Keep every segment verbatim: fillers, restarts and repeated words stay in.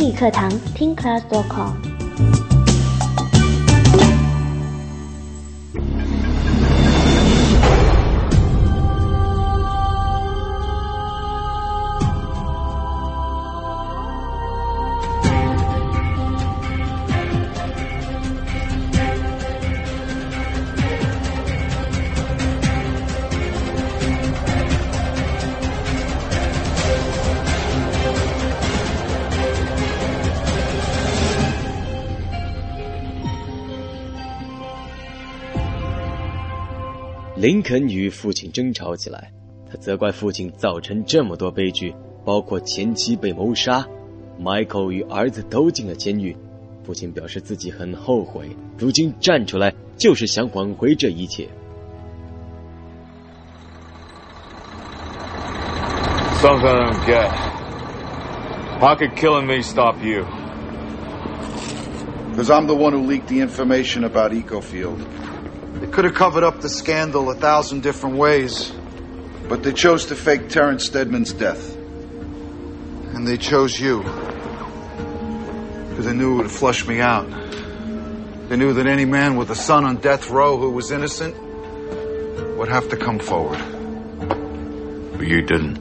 英语课堂听 class dot com。 林肯与父亲争吵起来，他责怪父亲造成这么多悲剧，包括前妻被谋杀， Michael 与儿子都进了监狱。父亲表示自己很后悔，如今站出来就是想挽回这一切。 Something I don't get. How could killing me stop you? Because I'm the one who leaked the information about Ecofield. They could have covered up the scandal a thousand different ways. But they chose to fake Terrence Steadman's death. And they chose you. Because they knew it would flush me out. They knew that any man with a son on death row who was innocent would have to come forward. But you didn't.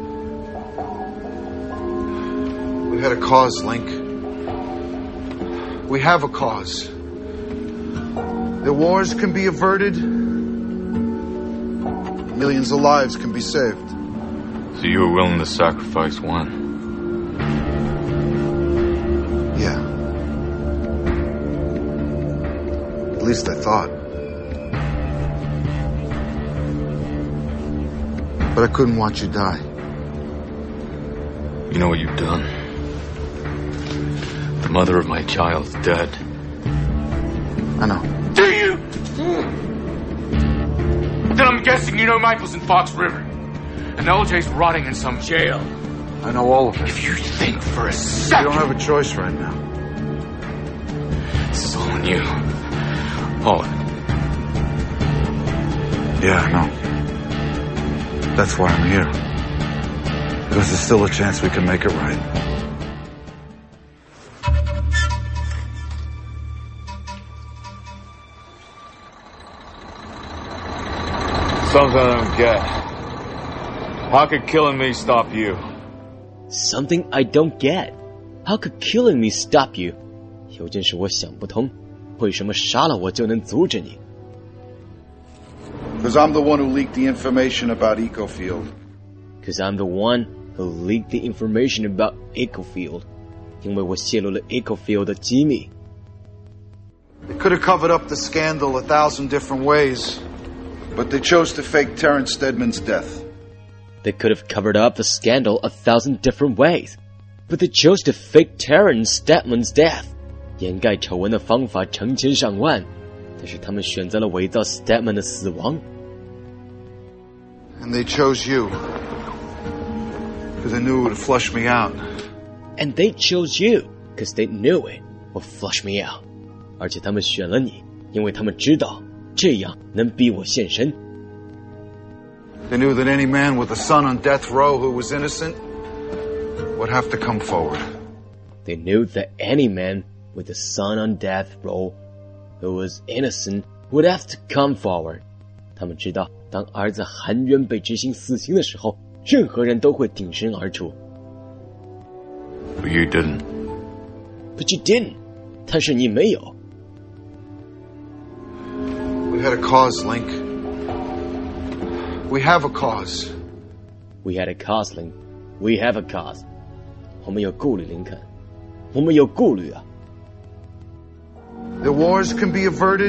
We had a cause, Link. We have a cause. The wars can be averted. Millions of lives can be saved. So you were willing to sacrifice one? Yeah. At least I thought. But I couldn't watch you die. You know what you've done? The mother of my child's dead. I know. Do you? Then I'm guessing you know Michael's in Fox River. And L J's rotting in some jail. I know all of it. If you think for a second... You don't have a choice right now. This is all on you. All of it. Yeah, I know. That's why I'm here. Because there's still a chance we can make it right. Something I don't get. How could killing me stop you? Something I don't get. How could killing me stop you? 有件事我想不通，为什么杀了我就能阻止你？ Because I'm the one who leaked the information about Ecofield. Because I'm the one who leaked the information about Ecofield. 因为我泄露了 Ecofield 的机密。 They could have covered up the scandal a thousand different ways. But they chose to fake Terrence Steadman's death. They could have covered up the scandal a thousand different ways. But they chose to fake Terrence Steadman's death. 掩盖丑闻的方法成千上万，但是他们选择了伪造 Steadman 的死亡。 And they chose you. Because they knew it would flush me out. And they chose you. Because they knew it would flush me out. 而且他们选了你，因为他们知道这样能逼我现身。 They knew that any man with a son on death row who was innocent would have to come forward. They knew that any man with a son on death row who was innocent would have to come forward. 他们知道，当儿子含冤被执行死刑的时候，任何人都会挺身而出。 But you didn't. But you didn't. 但是你没有。 We had a cause, Link. We have a cause. We had a cause, Link. We have a cause. 我们有顾虑，林肯。我们有顾虑啊。 The wars can be averted.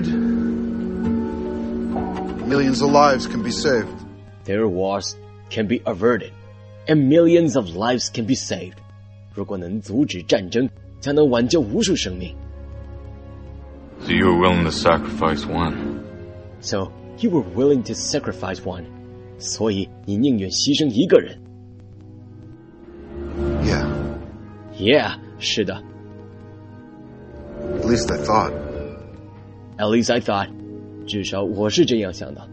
Millions of lives can be saved. Their wars can be averted, and millions of lives can be saved. 如果能阻止战争，将能挽救无数生命。 So you were willing to sacrifice one? So you were willing to sacrifice one. 所以你宁愿牺牲一个人。 Yeah. Yeah, 是的。 At least I thought. At least I thought. 至少我是这样想的。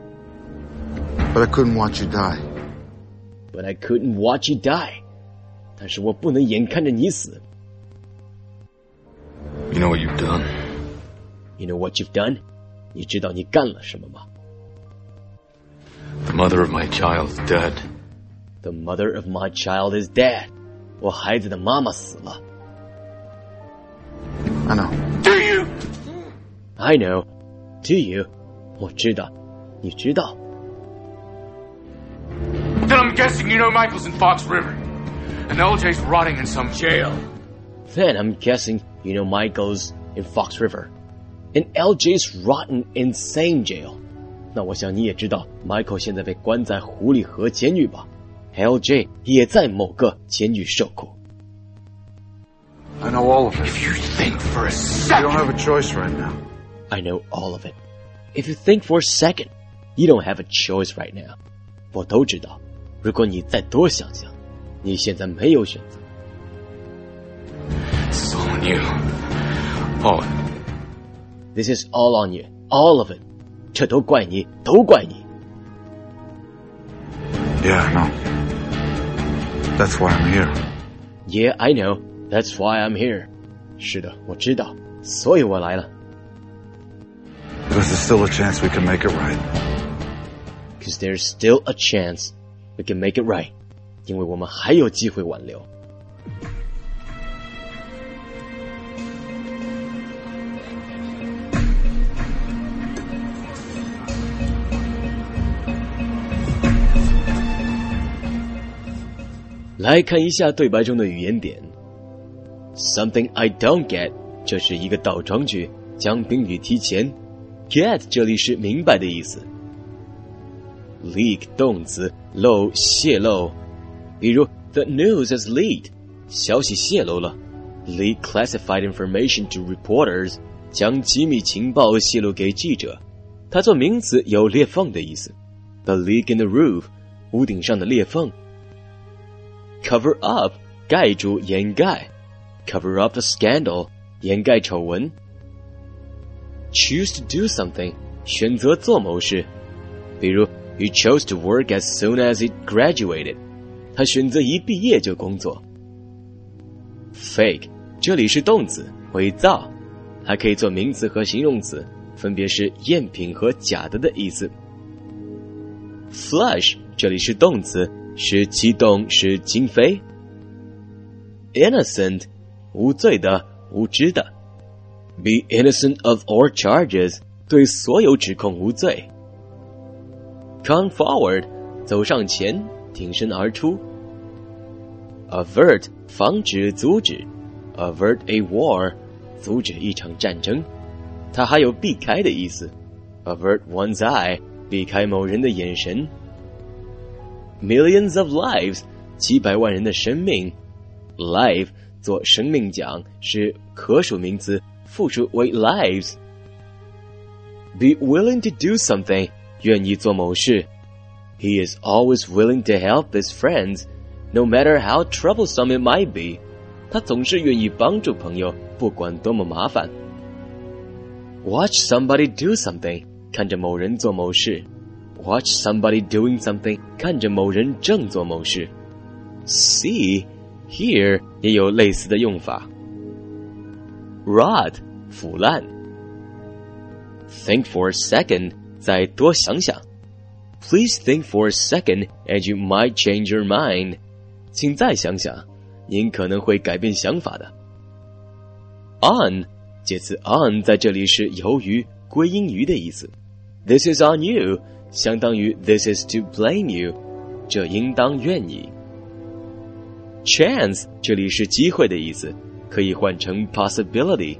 But I couldn't watch you die. But I couldn't watch you die. 但是我不能眼看着你死。 You know what you've done? You know what you've done? 你知道你干了什么吗？ The mother of my child is dead. The mother of my child is dead. 我孩子的妈妈死了。 I know. Do you? I know. Do you? 我知道。你知道。 Then I'm guessing you know Michael's in Fox River. And L J's rotting in some jail. Then I'm guessing you know Michael's in Fox River. And L J's rotten insane jail. 那我想你也知道 Michael 现在被关在狐狸河监狱吧。L J 也在某个监狱受苦。 I know all of it. If you think for a You second... don't have a choice right now. I know all of it. If you think for a second, you don't have a choice right now. 我都知道，如果你再多想想，你现在没有选择。 It's all on you. All of it. This is all on you. All of it. 这都怪你，都怪你。 Yeah, I know. That's why I'm here. Yeah, I know. That's why I'm here. 是的，我知道，所以我来了。 Because there's still a chance we can make it right. Because there's still a chance we can make it right. 因为我们还有机会挽留。来看一下对白中的语言点。Something I don't get， 这是一个倒装句，将宾语提前。Get 这里是明白的意思。Leak 动词，漏泄露。比如 The news has leaked， 消息泄露了。Leak classified information to reporters， 将机密情报泄露给记者。它做名词有裂缝的意思。The leak in the roof， 屋顶上的裂缝。Cover up 盖住掩盖 Cover up the scandal 掩盖丑闻 Choose to do something 选择做某事比如 He chose to work as soon as he graduated 他选择一毕业就工作 Fake 这里是动词伪造还可以做名词和形容词分别是赝品和假的的意思 Flush 这里是动词是激动，是惊飞。Innocent， 无罪的，无知的。Be innocent of all charges， 对所有指控无罪。Come forward， 走上前，挺身而出。Avert， 防止，阻止。Avert a war， 阻止一场战争。它还有避开的意思。Avert one's eye， 避开某人的眼神。Millions of lives 几百万人的生命 Life 做生命讲是可数名词复数为 lives Be willing to do something 愿意做某事 He is always willing to help his friends No matter how troublesome it might be 他总是愿意帮助朋友不管多么麻烦 Watch somebody do something 看着某人做某事Watch somebody doing something 看着某人正做某事 See, here 也有类似的用法 Rot 腐烂 Think for a second 再多想想 Please think for a second and you might change your mind 请再想想您可能会改变想法的 On 介词 on 在这里是由于归因于的意思 This is on you相当于 This is to blame you 这应当怨你 Chance 这里是机会的意思可以换成 possibility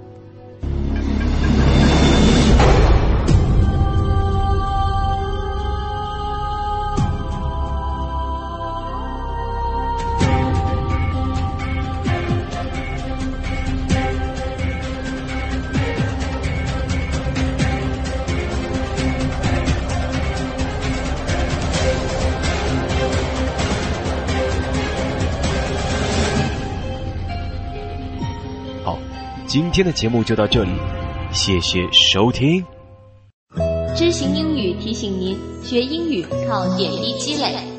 今天的节目就到这里，谢谢收听。 知行英语提醒您，学英语靠点滴积累。